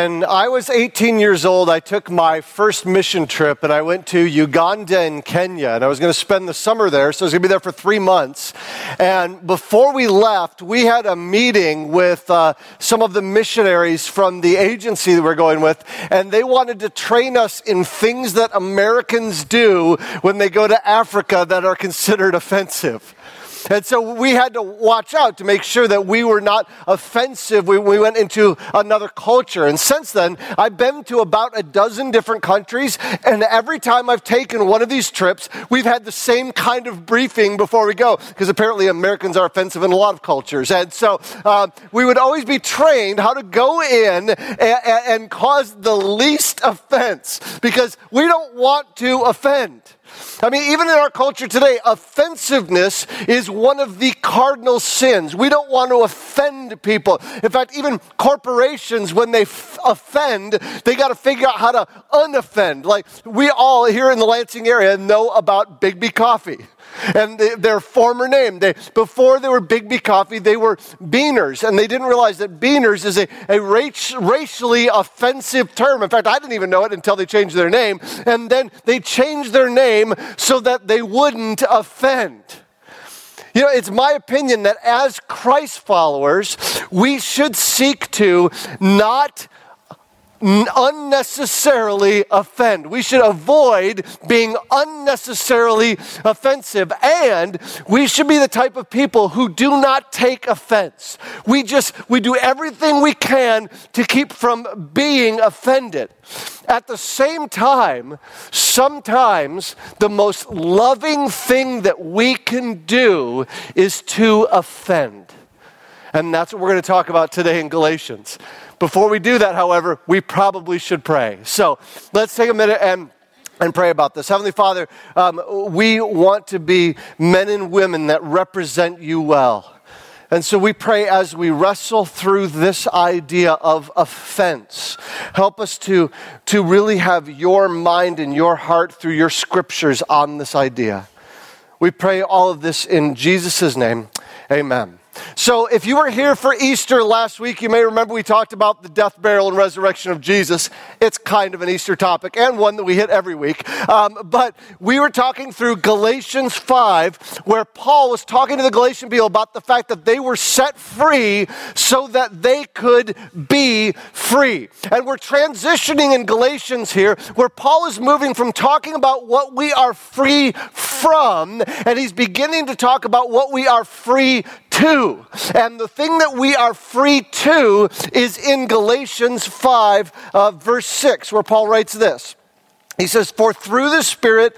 When I was 18 years old, I took my first mission trip and I went to Uganda and Kenya, and I was going to spend the summer there, so I was going to be there for 3 months. And before we left, we had a meeting with some of the missionaries from the agency that we're going with, and they wanted to train us in things that Americans do when they go to Africa that are considered offensive. And so we had to watch out to make sure that we were not offensive when we went into another culture. And since then, I've been to about a dozen different countries, and every time I've taken one of these trips, we've had the same kind of briefing before we go, because apparently Americans are offensive in a lot of cultures. And so we would always be trained how to go in and cause the least offense, because we don't want to offend. I mean, even in our culture today, offensiveness is one of the cardinal sins. We don't want to offend people. In fact, even corporations, when they offend, they got to figure out how to unoffend. Like, we all here in the Lansing area know about Bigby Coffee. And their former name, before they were Bigby Coffee, they were Beaners, and they didn't realize that Beaners is a racially offensive term. In fact, I didn't even know it until they changed their name, and then they changed their name so that they wouldn't offend. You know, it's my opinion that as Christ followers, we should seek to not unnecessarily offend. We should avoid being unnecessarily offensive, and we should be the type of people who do not take offense. We do everything we can to keep from being offended. At the same time, sometimes the most loving thing that we can do is to offend. And that's what we're going to talk about today in Galatians. Before we do that, however, we probably should pray. So let's take a minute and pray about this. Heavenly Father, we want to be men and women that represent you well. And so we pray as we wrestle through this idea of offense, help us to really have your mind and your heart through your scriptures on this idea. We pray all of this in Jesus' name. Amen. So if you were here for Easter last week, you may remember we talked about the death, burial, and resurrection of Jesus. It's kind of an Easter topic and one that we hit every week. But we were talking through Galatians 5, where Paul was talking to the Galatian people about the fact that they were set free so that they could be free. And we're transitioning in Galatians here, where Paul is moving from talking about what we are free from, and he's beginning to talk about what we are free to. And the thing that we are free to is in Galatians 5, verse 6, where Paul writes this. He says, for through the Spirit,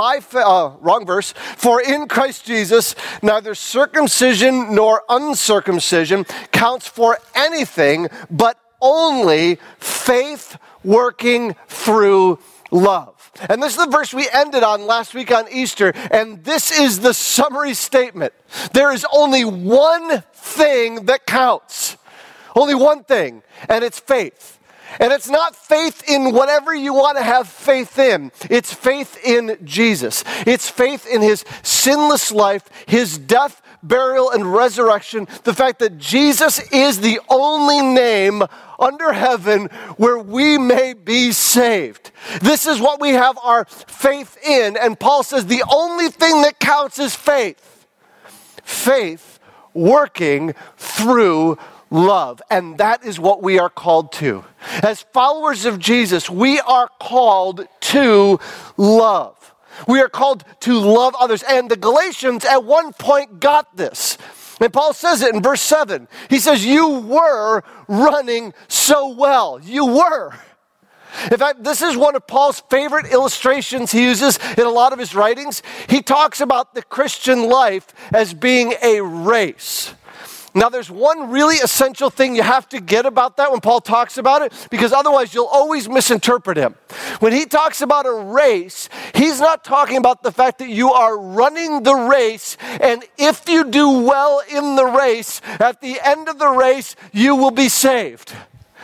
wrong verse, for in Christ Jesus, neither circumcision nor uncircumcision counts for anything, but only faith working through love. And this is the verse we ended on last week on Easter, and this is the summary statement. There is only one thing that counts. Only one thing, and it's faith. And it's not faith in whatever you want to have faith in. It's faith in Jesus. It's faith in his sinless life, his death, burial, and resurrection. The fact that Jesus is the only name under heaven where we may be saved. This is what we have our faith in. And Paul says the only thing that counts is faith. Faith working through love. And that is what we are called to. As followers of Jesus, we are called to love. We are called to love others. And the Galatians at one point got this. And Paul says it in verse 7. He says, you were running so well. You were. In fact, this is one of Paul's favorite illustrations he uses in a lot of his writings. He talks about the Christian life as being a race. Now, there's one really essential thing you have to get about that when Paul talks about it, because otherwise you'll always misinterpret him. When he talks about a race, he's not talking about the fact that you are running the race, and if you do well in the race, at the end of the race, you will be saved.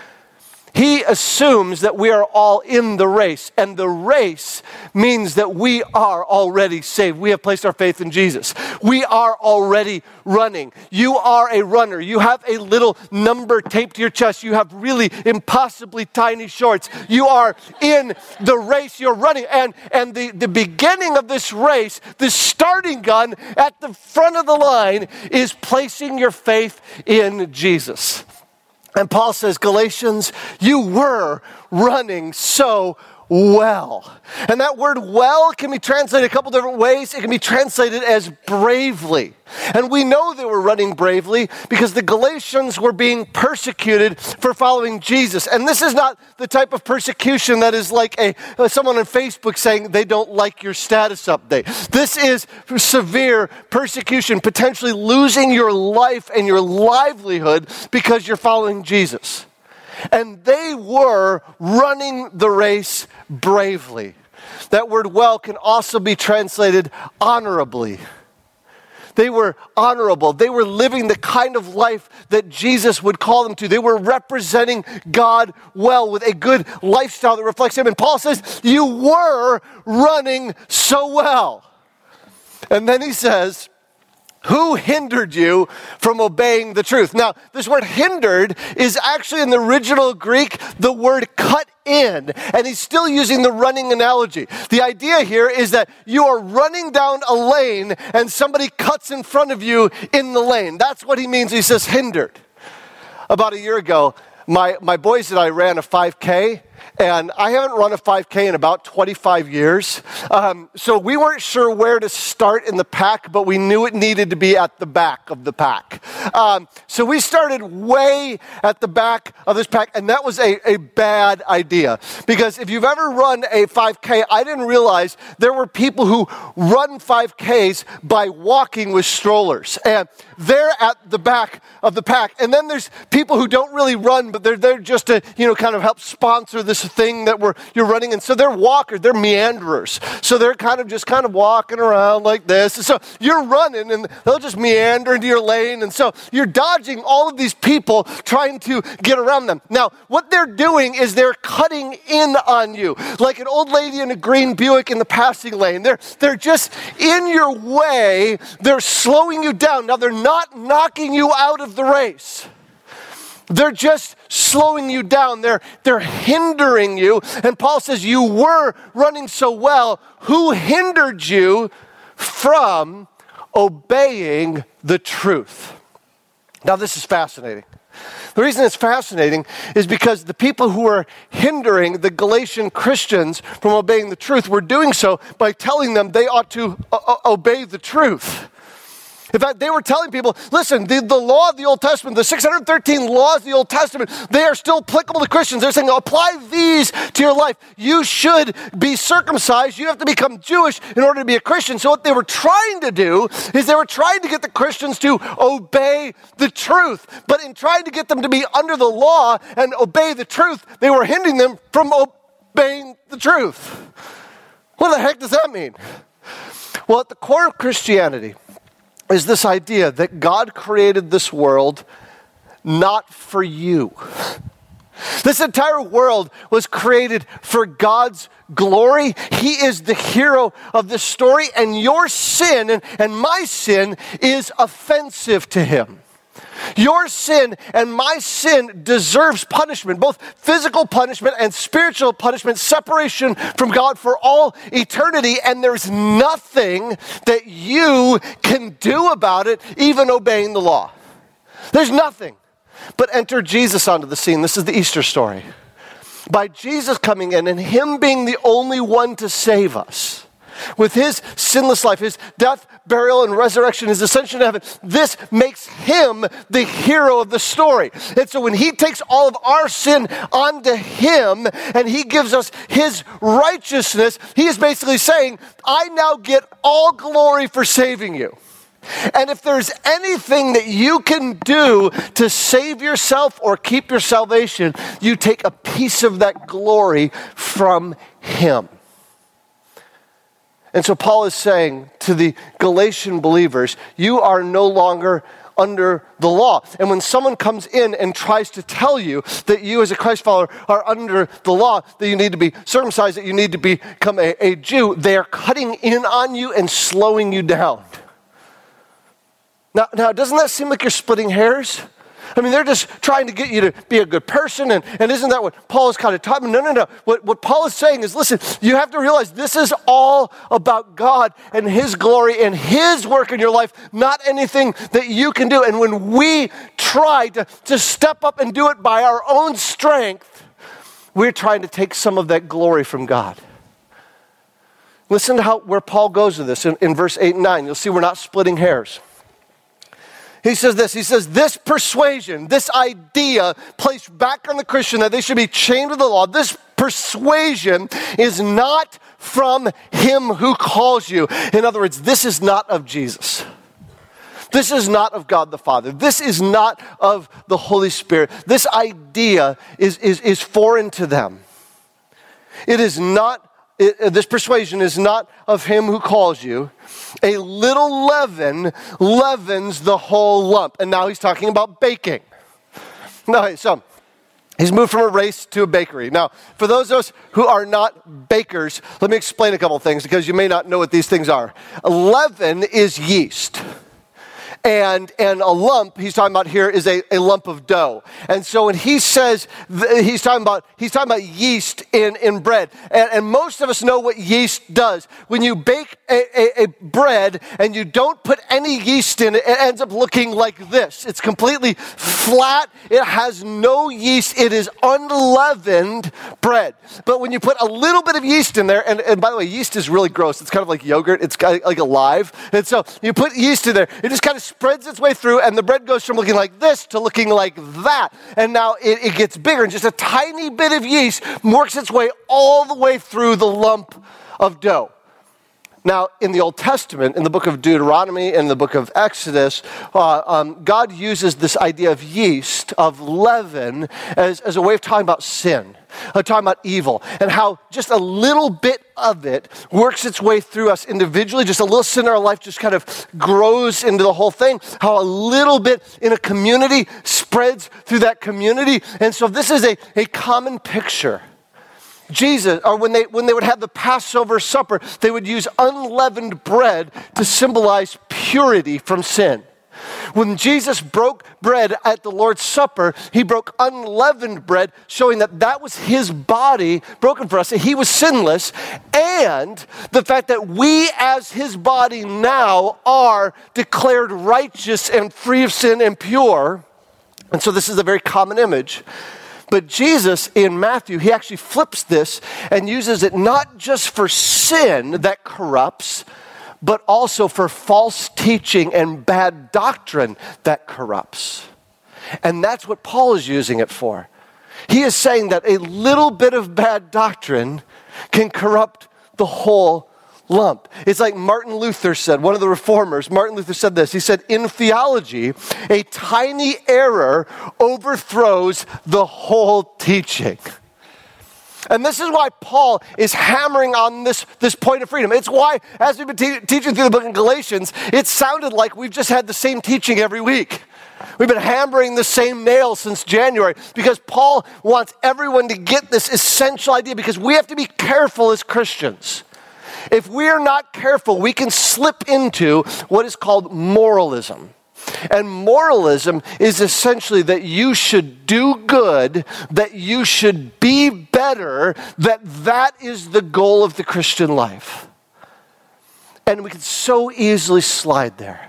He assumes that we are all in the race, and the race means that we are already saved. We have placed our faith in Jesus. We are already running. You are a runner. You have a little number taped to your chest. You have really impossibly tiny shorts. You are in the race. You're running. And the beginning of this race, the starting gun at the front of the line is placing your faith in Jesus. And Paul says, Galatians, you were running so well. And that word well can be translated a couple different ways. It can be translated as bravely. And we know they were running bravely because the Galatians were being persecuted for following Jesus. And this is not the type of persecution that is like someone on Facebook saying they don't like your status update. This is severe persecution, potentially losing your life and your livelihood because you're following Jesus. And they were running the race bravely. That word well can also be translated honorably. They were honorable. They were living the kind of life that Jesus would call them to. They were representing God well with a good lifestyle that reflects Him. And Paul says, you were running so well. And then he says, who hindered you from obeying the truth? Now, this word hindered is actually in the original Greek the word cut in, and he's still using the running analogy. The idea here is that you are running down a lane and somebody cuts in front of you in the lane. That's what he means. He says hindered. About a year ago, my boys and I ran a 5K, and I haven't run a 5K in about 25 years. So we weren't sure where to start in the pack, but we knew it needed to be at the back of the pack. So we started way at the back of this pack, and that was a bad idea. Because if you've ever run a 5K, I didn't realize there were people who run 5Ks by walking with strollers. And they're at the back of the pack. And then there's people who don't really run, but they're there just to, kind of help sponsor this thing that you're running. And so they're walkers, they're meanderers. So they're kind of walking around like this. And so you're running and they'll just meander into your lane. And so you're dodging all of these people trying to get around them. Now, what they're doing is they're cutting in on you. Like an old lady in a green Buick in the passing lane. They're just in your way. They're slowing you down. Now, they're not knocking you out of the race. They're just slowing you down. They're hindering you. And Paul says, you were running so well. Who hindered you from obeying the truth? Now, this is fascinating. The reason it's fascinating is because the people who were hindering the Galatian Christians from obeying the truth were doing so by telling them they ought to obey the truth. In fact, they were telling people, listen, the law of the Old Testament, the 613 laws of the Old Testament, they are still applicable to Christians. They're saying, apply these to your life. You should be circumcised. You have to become Jewish in order to be a Christian. So what they were trying to do is they were trying to get the Christians to obey the truth. But in trying to get them to be under the law and obey the truth, they were hindering them from obeying the truth. What the heck does that mean? Well, at the core of Christianity is this idea that God created this world not for you. This entire world was created for God's glory. He is the hero of this story, and your sin and my sin is offensive to Him. Your sin and my sin deserves punishment, both physical punishment and spiritual punishment, separation from God for all eternity, and there's nothing that you can do about it, even obeying the law. There's nothing. But enter Jesus onto the scene. This is the Easter story. By Jesus coming in and Him being the only one to save us, with His sinless life, His death, burial, and resurrection, His ascension to heaven, this makes Him the hero of the story. And so when He takes all of our sin onto Him and He gives us His righteousness, He is basically saying, I now get all glory for saving you. And if there's anything that you can do to save yourself or keep your salvation, you take a piece of that glory from Him. And so Paul is saying to the Galatian believers, you are no longer under the law. And when someone comes in and tries to tell you that you as a Christ follower are under the law, that you need to be circumcised, that you need to become a Jew, they are cutting in on you and slowing you down. Now, doesn't that seem like you're splitting hairs? I mean, they're just trying to get you to be a good person, and isn't that what Paul is kind of taught? No. What Paul is saying is, listen, you have to realize this is all about God and His glory and His work in your life, not anything that you can do. And when we try to step up and do it by our own strength, we're trying to take some of that glory from God. Listen to where Paul goes with this in verse 8 and 9. You'll see we're not splitting hairs. He says this persuasion, this idea placed back on the Christian that they should be chained to the law, this persuasion is not from Him who calls you. In other words, this is not of Jesus. This is not of God the Father. This is not of the Holy Spirit. This idea is foreign to them. It is not. This persuasion is not of Him who calls you. A little leaven leavens the whole lump. And now he's talking about baking. No, so he's moved from a race to a bakery. Now, for those of us who are not bakers, let me explain a couple things because you may not know what these things are. A leaven is yeast. And a lump, he's talking about here, is a lump of dough. And so when he says, he's talking about yeast in bread. And most of us know what yeast does. When you bake a bread and you don't put any yeast in it, it ends up looking like this. It's completely flat. It has no yeast. It is unleavened bread. But when you put a little bit of yeast in there, and by the way, yeast is really gross. It's kind of like yogurt. It's kind of like alive. And so you put yeast in there. It just kind of spreads its way through, and the bread goes from looking like this to looking like that. And now it gets bigger, and just a tiny bit of yeast works its way all the way through the lump of dough. Now, in the Old Testament, in the book of Deuteronomy and the book of Exodus, God uses this idea of yeast, of leaven, as a way of talking about sin, talking about evil, and how just a little bit of it works its way through us individually. Just a little sin in our life just kind of grows into the whole thing. How a little bit in a community spreads through that community. And so this is a common picture. Jesus, or when they would have the Passover supper, they would use unleavened bread to symbolize purity from sin. When Jesus broke bread at the Lord's Supper, He broke unleavened bread, showing that was His body broken for us, that He was sinless, and the fact that we as His body now are declared righteous and free of sin and pure. And so this is a very common image. But Jesus, in Matthew, He actually flips this and uses it not just for sin that corrupts, but also for false teaching and bad doctrine that corrupts. And that's what Paul is using it for. He is saying that a little bit of bad doctrine can corrupt the whole lump. It's like Martin Luther said, one of the reformers, Martin Luther said this. He said, in theology, a tiny error overthrows the whole teaching. And this is why Paul is hammering on this point of freedom. It's why, as we've been teaching through the book of Galatians, it sounded like we've just had the same teaching every week. We've been hammering the same nail since January because Paul wants everyone to get this essential idea, because we have to be careful as Christians. If we are not careful, we can slip into what is called moralism. And moralism is essentially that you should do good, that you should be better, that is the goal of the Christian life. And we can so easily slide there.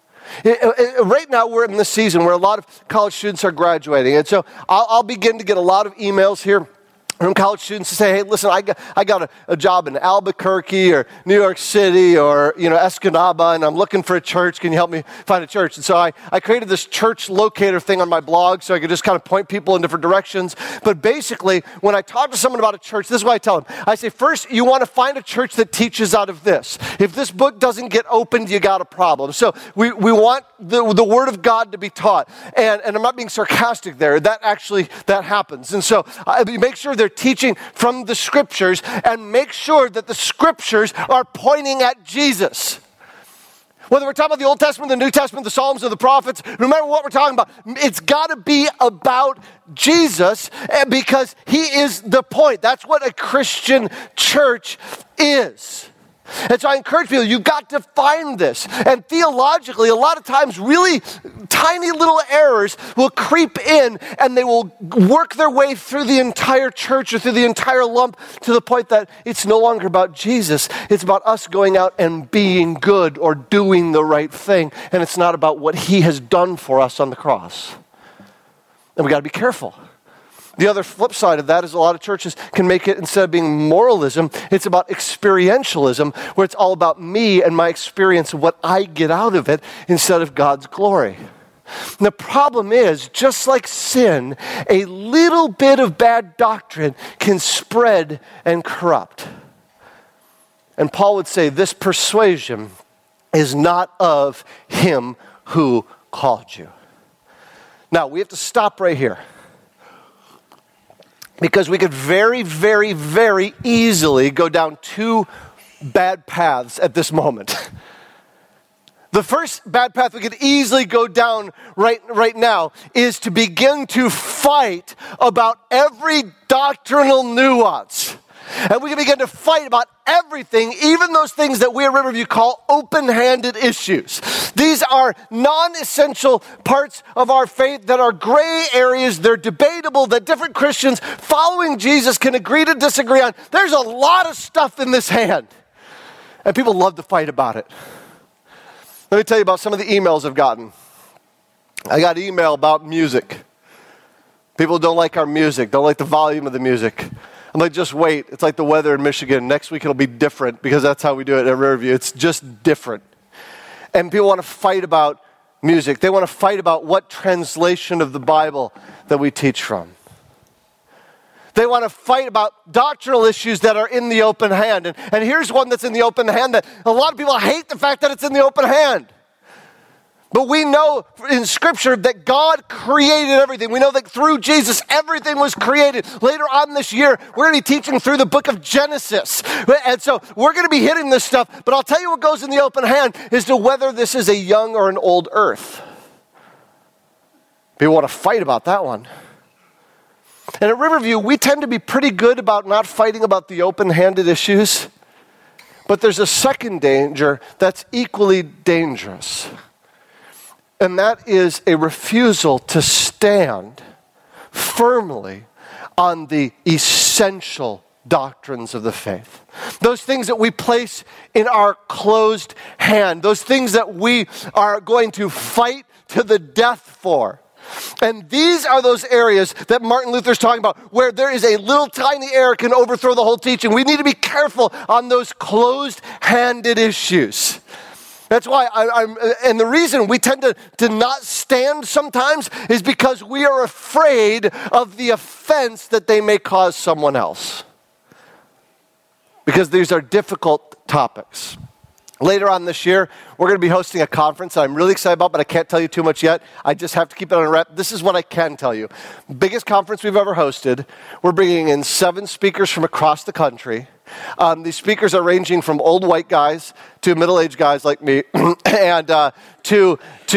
Right now, we're in the season where a lot of college students are graduating. And so I'll begin to get a lot of emails here from college students to say, hey, listen, I got a job in Albuquerque or New York City or, Escanaba, and I'm looking for a church. Can you help me find a church? And so I created this church locator thing on my blog so I could just kind of point people in different directions. But basically, when I talk to someone about a church, this is what I tell them. I say, first, you want to find a church that teaches out of this. If this book doesn't get opened, you got a problem. So we want the Word of God to be taught. And I'm not being sarcastic there. That happens. And so make sure they're teaching from the Scriptures, and make sure that the Scriptures are pointing at Jesus. Whether we're talking about the Old Testament, the New Testament, the Psalms, or the prophets, remember what we're talking about. It's got to be about Jesus, because He is the point. That's what a Christian church is. And so I encourage people, you've got to find this. And theologically, a lot of times, really tiny little errors will creep in and they will work their way through the entire church or through the entire lump to the point that it's no longer about Jesus. It's about us going out and being good or doing the right thing. And it's not about what he has done for us on the cross. And we got to be careful. The other flip side of that is a lot of churches can make it, instead of being moralism, it's about experientialism, where it's all about me and my experience of what I get out of it instead of God's glory. And the problem is, just like sin, a little bit of bad doctrine can spread and corrupt. And Paul would say this persuasion is not of him who called you. Now, we have to stop right here. Because we could very, very, very easily go down two bad paths at this moment. The first bad path we could easily go down right now is to begin to fight about every doctrinal nuance. And we can begin to fight about everything, even those things that we at Riverview call open-handed issues. These are non-essential parts of our faith that are gray areas. They're debatable, that different Christians following Jesus can agree to disagree on. There's a lot of stuff in this hand. And people love to fight about it. Let me tell you about some of the emails I've gotten. I got an email about music. People don't like our music, don't like the volume of the music. I'm like, just wait. It's like the weather in Michigan. Next week it'll be different because that's how we do it at Riverview. It's just different. And people want to fight about music. They want to fight about what translation of the Bible that we teach from. They want to fight about doctrinal issues that are in the open hand. And here's one that's in the open hand that a lot of people hate the fact that it's in the open hand. But we know in Scripture that God created everything. We know that through Jesus, everything was created. Later on this year, we're going to be teaching through the book of Genesis. And so we're going to be hitting this stuff. But I'll tell you what goes in the open hand is to whether this is a young or an old earth. People want to fight about that one. And at Riverview, we tend to be pretty good about not fighting about the open-handed issues. But there's a second danger that's equally dangerous. And that is a refusal to stand firmly on the essential doctrines of the faith. Those things that we place in our closed hand. Those things that we are going to fight to the death for. And these are those areas that Martin Luther's talking about, where there is a little tiny error can overthrow the whole teaching. We need to be careful on those closed-handed issues. That's why and the reason we tend to not stand sometimes is because we are afraid of the offense that they may cause someone else. Because these are difficult topics. Later on this year, we're going to be hosting a conference I'm really excited about, but I can't tell you too much yet. I just have to keep it on a wrap. This is what I can tell you. Biggest conference we've ever hosted. We're bringing in 7 speakers from across the country. These speakers are ranging from old white guys to middle-aged guys like me, and to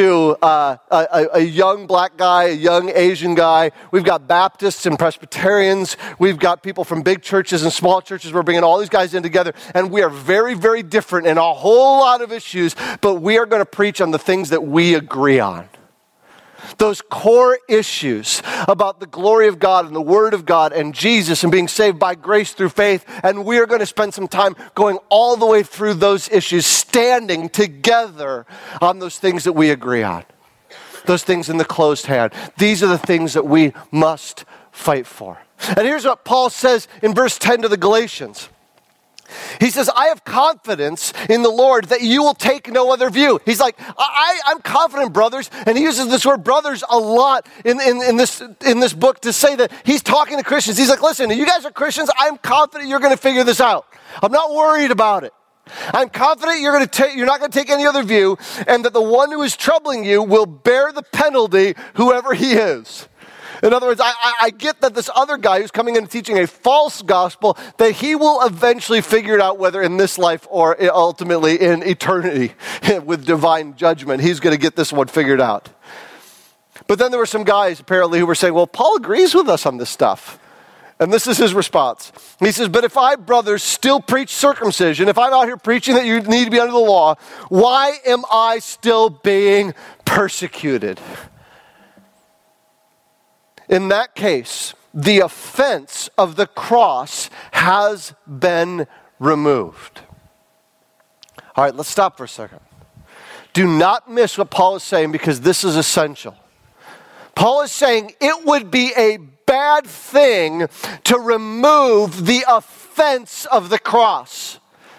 a young black guy, a young Asian guy. We've got Baptists and Presbyterians. We've got people from big churches and small churches. We're bringing all these guys in together, and we are very, very different in a whole lot of issues, but we are going to preach on the things that we agree on. Those core issues about the glory of God and the Word of God and Jesus and being saved by grace through faith. And we are going to spend some time going all the way through those issues, standing together on those things that we agree on. Those things in the closed hand. These are the things that we must fight for. And here's what Paul says in verse 10 to the Galatians. He says, I have confidence in the Lord that you will take no other view. He's like, I'm confident, brothers. And he uses this word brothers a lot in this book to say that he's talking to Christians. He's like, listen, you guys are Christians. I'm confident you're going to figure this out. I'm not worried about it. I'm confident you're not going to take any other view, and that the one who is troubling you will bear the penalty, whoever he is. In other words, I get that this other guy who's coming in and teaching a false gospel, that he will eventually figure it out, whether in this life or ultimately in eternity with divine judgment. He's going to get this one figured out. But then there were some guys apparently who were saying, well, Paul agrees with us on this stuff. And this is his response. He says, but if I, brothers, still preach circumcision, if I'm out here preaching that you need to be under the law, why am I still being persecuted? In that case, the offense of the cross has been removed. All right, let's stop for a second. Do not miss what Paul is saying, because this is essential. Paul is saying it would be a bad thing to remove the offense of the cross.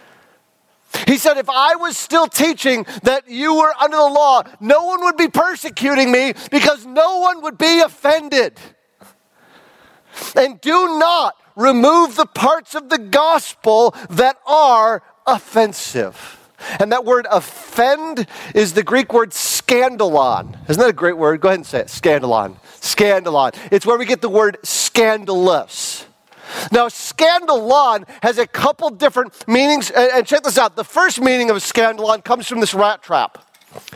He said, if I was still teaching that you were under the law, no one would be persecuting me because no one would be offended. And do not remove the parts of the gospel that are offensive. And that word offend is the Greek word scandalon. Isn't that a great word? Go ahead and say it. Scandalon. Scandalon. It's where we get the word scandalous. Now, scandalon has a couple different meanings. And check this out. The first meaning of a scandalon comes from this rat trap.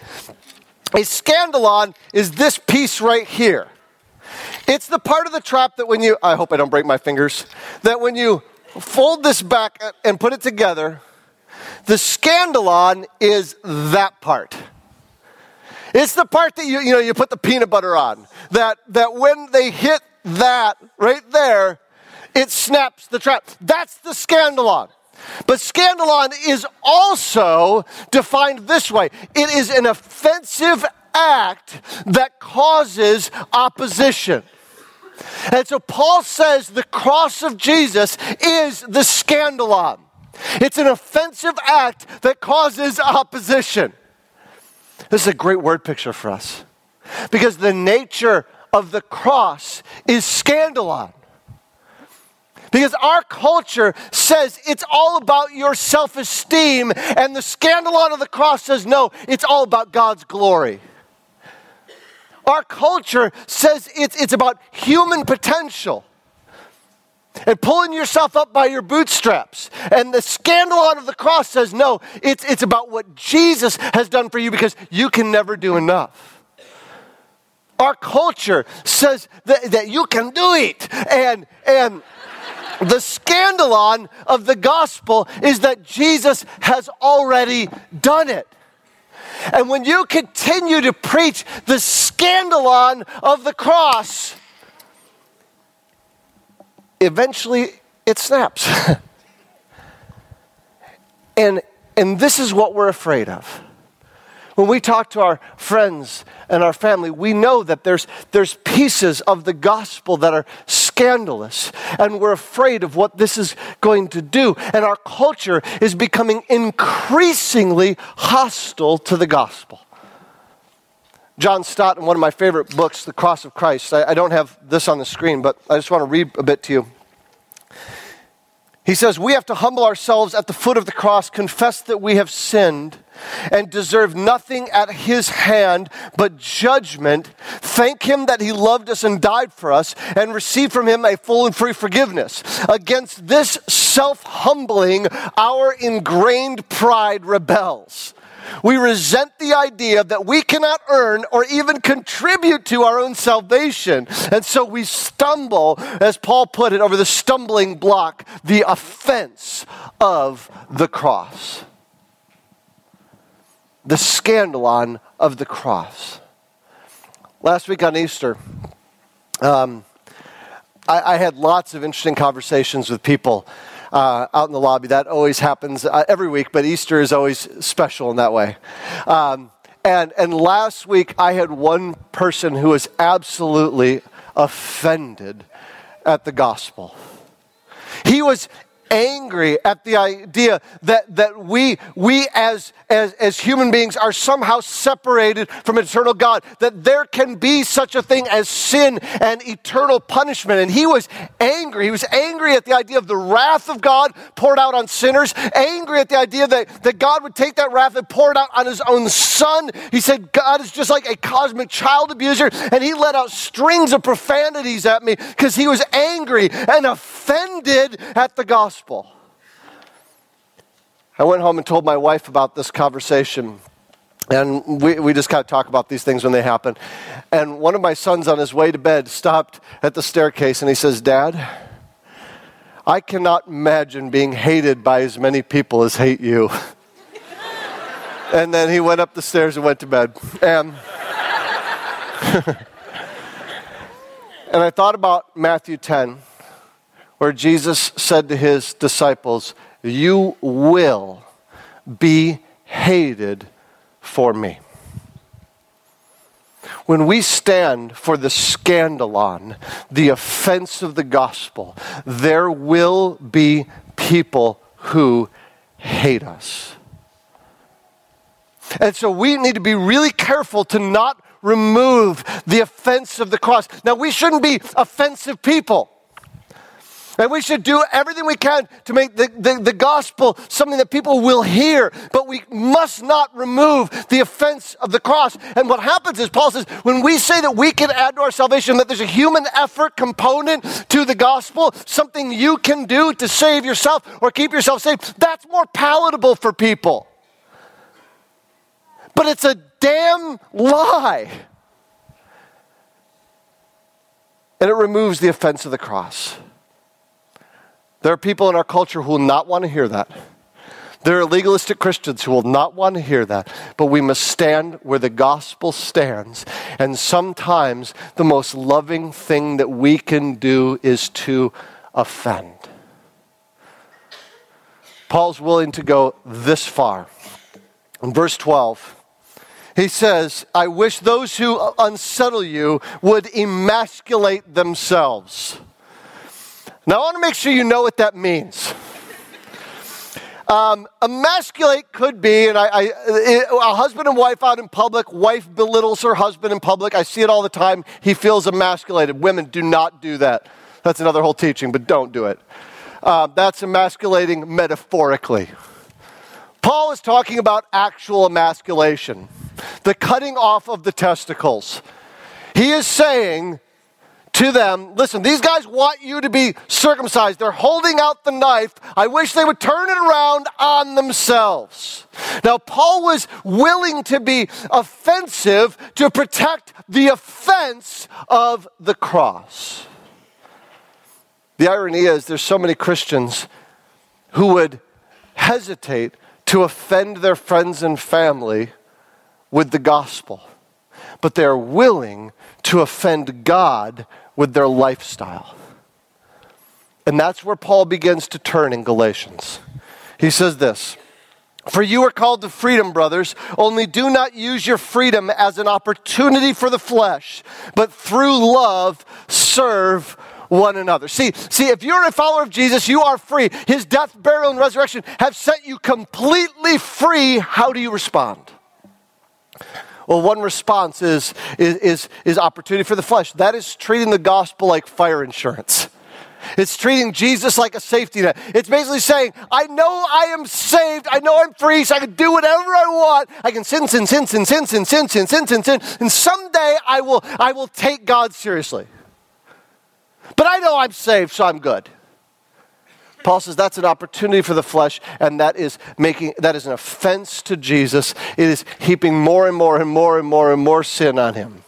A scandalon is this piece right here. It's the part of the trap that when you, I hope I don't break my fingers, that when you fold this back and put it together, the scandalon is that part. It's the part that you put the peanut butter on. That when they hit that right there, it snaps the trap. That's the scandalon. But scandalon is also defined this way. It is an offensive act that causes opposition. And so Paul says the cross of Jesus is the scandalon. It's an offensive act that causes opposition. This is a great word picture for us, because the nature of the cross is scandalon. Because our culture says it's all about your self-esteem, and the scandalon of the cross says, no, it's all about God's glory. Our culture says it's about human potential and pulling yourself up by your bootstraps. And the scandalon of the cross says, no, it's about what Jesus has done for you, because you can never do enough. Our culture says that you can do it. And the scandalon of the gospel is that Jesus has already done it. And when you continue to preach the scandalon of the cross, eventually it snaps. And this is what we're afraid of. When we talk to our friends and our family, we know that there's pieces of the gospel that are scandalous, and we're afraid of what this is going to do. And our culture is becoming increasingly hostile to the gospel. John Stott, in one of my favorite books, The Cross of Christ, I don't have this on the screen, but I just want to read a bit to you. He says, we have to humble ourselves at the foot of the cross, confess that we have sinned, and deserve nothing at his hand but judgment, thank him that he loved us and died for us, and receive from him a full and free forgiveness. Against this self-humbling, our ingrained pride rebels. We resent the idea that we cannot earn or even contribute to our own salvation. And so we stumble, as Paul put it, over the stumbling block, the offense of the cross. The scandalon of the cross. Last week on Easter, I had lots of interesting conversations with people out in the lobby. That always happens every week, but Easter is always special in that way. And last week, I had one person who was absolutely offended at the gospel. He was angry at the idea that we as human beings are somehow separated from eternal God, that there can be such a thing as sin and eternal punishment. And he was angry. He was angry at the idea of the wrath of God poured out on sinners, angry at the idea that God would take that wrath and pour it out on his own son. He said, God is just like a cosmic child abuser, and he let out strings of profanities at me because he was angry and offended at the gospel. I went home and told my wife about this conversation, and we just kind of talk about these things when they happen. And one of my sons on his way to bed stopped at the staircase, and he says, Dad, I cannot imagine being hated by as many people as hate you. And then he went up the stairs and went to bed. And I thought about Matthew 10, where Jesus said to his disciples, you will be hated for me. When we stand for the scandalon, the offense of the gospel, there will be people who hate us. And so we need to be really careful to not remove the offense of the cross. Now, we shouldn't be offensive people. And we should do everything we can to make the gospel something that people will hear. But we must not remove the offense of the cross. And what happens is, Paul says, when we say that we can add to our salvation, that there's a human effort component to the gospel, something you can do to save yourself or keep yourself safe, that's more palatable for people. But it's a damn lie. And it removes the offense of the cross. There are people in our culture who will not want to hear that. There are legalistic Christians who will not want to hear that. But we must stand where the gospel stands. And sometimes the most loving thing that we can do is to offend. Paul's willing to go this far. In verse 12, he says, I wish those who unsettle you would emasculate themselves. Now, I want to make sure you know what that means. Emasculate could be, and a husband and wife out in public, wife belittles her husband in public. I see it all the time. He feels emasculated. Women, do not do that. That's another whole teaching, but don't do it. That's emasculating metaphorically. Paul is talking about actual emasculation, the cutting off of the testicles. He is saying to them, listen, these guys want you to be circumcised. They're holding out the knife. I wish they would turn it around on themselves. Now, Paul was willing to be offensive to protect the offense of the cross. The irony is there's so many Christians who would hesitate to offend their friends and family with the gospel, but they're willing to offend God with their lifestyle. And that's where Paul begins to turn in Galatians. He says this, for you are called to freedom, brothers, only do not use your freedom as an opportunity for the flesh, but through love serve one another. See, if you're a follower of Jesus, you are free. His death, burial, and resurrection have set you completely free. How do you respond? Well, one response is opportunity for the flesh. That is treating the gospel like fire insurance. It's treating Jesus like a safety net. It's basically saying, I know I am saved. I know I'm free, so I can do whatever I want. I can sin. And someday I will take God seriously. But I know I'm saved, so I'm good. Paul says that's an opportunity for the flesh, and that is an offense to Jesus. It is heaping more and more sin on him.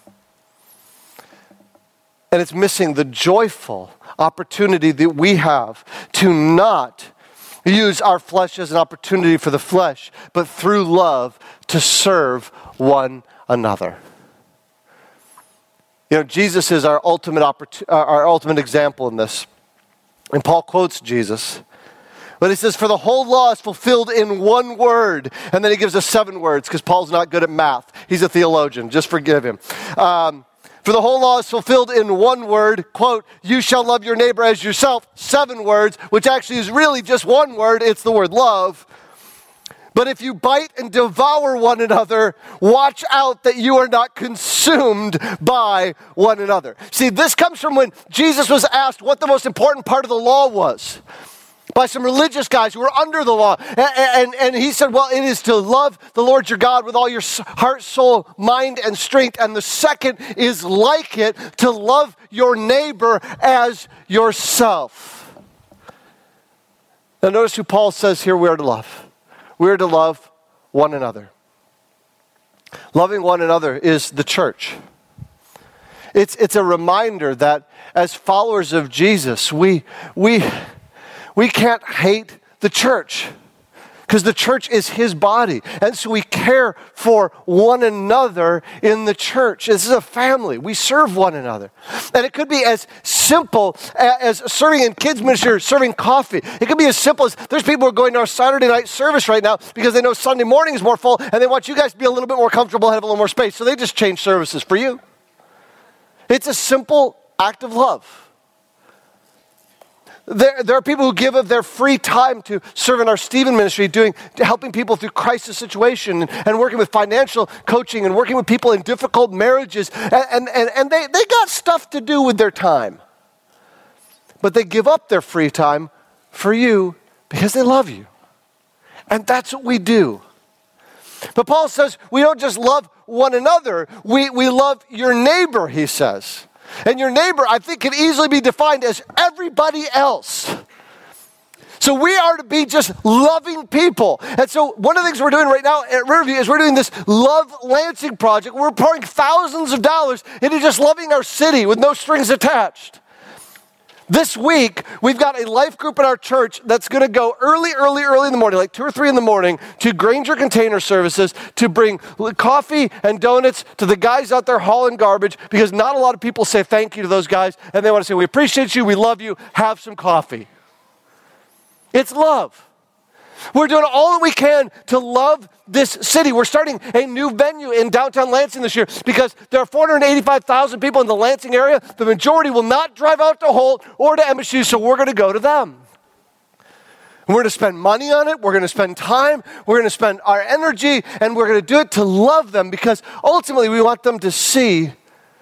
And it's missing the joyful opportunity that we have to not use our flesh as an opportunity for the flesh, but through love to serve one another. You know, Jesus is our ultimate example in this. And Paul quotes Jesus. But he says, for the whole law is fulfilled in one word. And then he gives us 7 words because Paul's not good at math. He's a theologian. Just forgive him. For the whole law is fulfilled in one word, quote, you shall love your neighbor as yourself. 7 words, which actually is really just one word. It's the word love. But if you bite and devour one another, watch out that you are not consumed by one another. See, this comes from when Jesus was asked what the most important part of the law was by some religious guys who were under the law. And he said, well, it is to love the Lord your God with all your heart, soul, mind, and strength. And the second is like it, to love your neighbor as yourself. Now notice who Paul says here we are to love. We are to love one another. Loving one another is the church. It's a reminder that as followers of Jesus, we We can't hate the church because the church is his body. And so we care for one another in the church. This is a family. We serve one another. And it could be as simple as serving in kids ministry or serving coffee. It could be as simple as there's people who are going to our Saturday night service right now because they know Sunday morning is more full and they want you guys to be a little bit more comfortable and have a little more space. So they just change services for you. It's a simple act of love. There are people who give of their free time to serve in our Stephen ministry, helping people through crisis situation and working with financial coaching and working with people in difficult marriages. And they got stuff to do with their time. But they give up their free time for you because they love you. And that's what we do. But Paul says we don't just love one another, we love your neighbor, he says. And your neighbor, I think, can easily be defined as everybody else. So we are to be just loving people. And so one of the things we're doing right now at Riverview is we're doing this Love Lansing project. We're pouring thousands of dollars into just loving our city with no strings attached. This week, we've got a life group in our church that's going to go early in the morning, like 2 or 3 in the morning, to Granger Container Services to bring coffee and donuts to the guys out there hauling garbage, because not a lot of people say thank you to those guys, and they want to say, we appreciate you, we love you, have some coffee. It's love. We're doing all that we can to love this city. We're starting a new venue in downtown Lansing this year because there are 485,000 people in the Lansing area. The majority will not drive out to Holt or to MSU, so we're going to go to them. And we're going to spend money on it. We're going to spend time. We're going to spend our energy, and we're going to do it to love them because ultimately we want them to see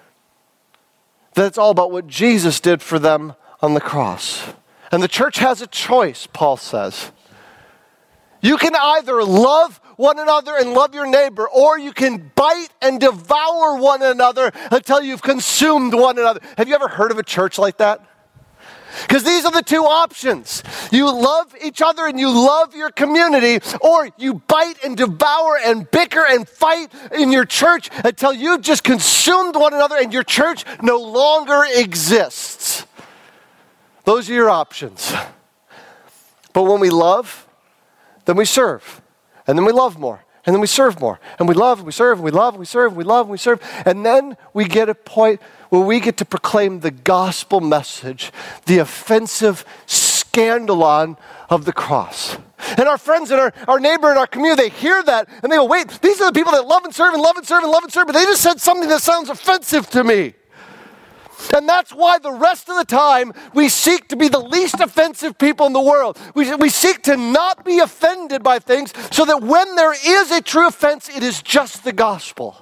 that it's all about what Jesus did for them on the cross. And the church has a choice, Paul says. You can either love one another and love your neighbor, or you can bite and devour one another until you've consumed one another. Have you ever heard of a church like that? Because these are the two options. You love each other and you love your community, or you bite and devour and bicker and fight in your church until you've just consumed one another and your church no longer exists. Those are your options. But when we love, then we serve, and then we love more, and then we serve more, and we love, and we serve, and we love, and we serve, and we love, and we serve, and then we get a point where we get to proclaim the gospel message, the offensive scandalon of the cross. And our friends and our neighbor and our community, they hear that, and they go, wait, these are the people that love and serve and love and serve and love and serve, but they just said something that sounds offensive to me. And that's why the rest of the time we seek to be the least offensive people in the world. We seek to not be offended by things so that when there is a true offense, it is just the gospel.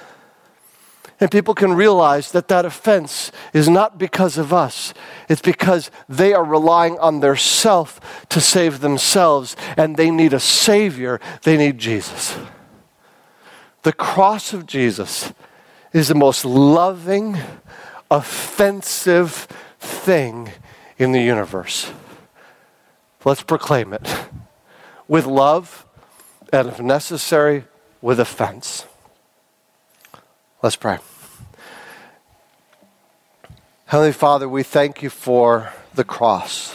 And people can realize that that offense is not because of us. It's because they are relying on their self to save themselves, and they need a Savior. They need Jesus. The cross of Jesus is the most loving, offensive thing in the universe. Let's proclaim it with love and, if necessary, with offense. Let's pray. Heavenly Father, we thank you for the cross.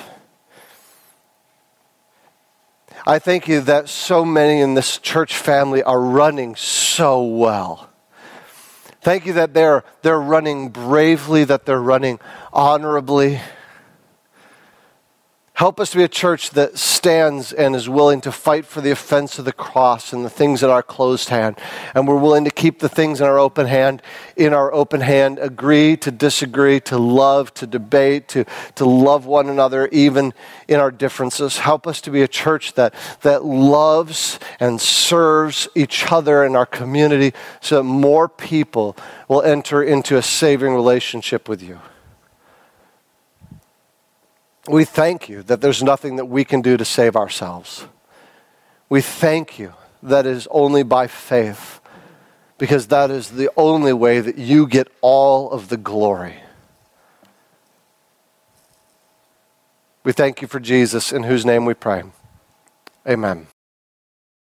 I thank you that so many in this church family are running so well. Thank you that they're running bravely, that they're running honorably. Help us to be a church that stands and is willing to fight for the offense of the cross and the things in our closed hand. And we're willing to keep the things in our open hand, agree to disagree, to love, to debate, to love one another, even in our differences. Help us to be a church that loves and serves each other in our community so that more people will enter into a saving relationship with you. We thank you that there's nothing that we can do to save ourselves. We thank you that it is only by faith, because that is the only way that you get all of the glory. We thank you for Jesus, in whose name we pray. Amen.